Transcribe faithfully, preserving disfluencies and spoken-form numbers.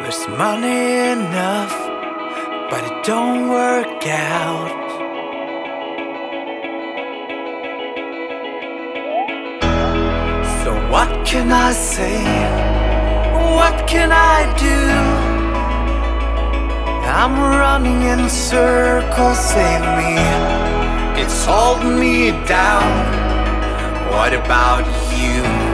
There's money enough, but it don't work out. So what can I say? What can I do? I'm running in circles, save me. It's holding me down. What about you?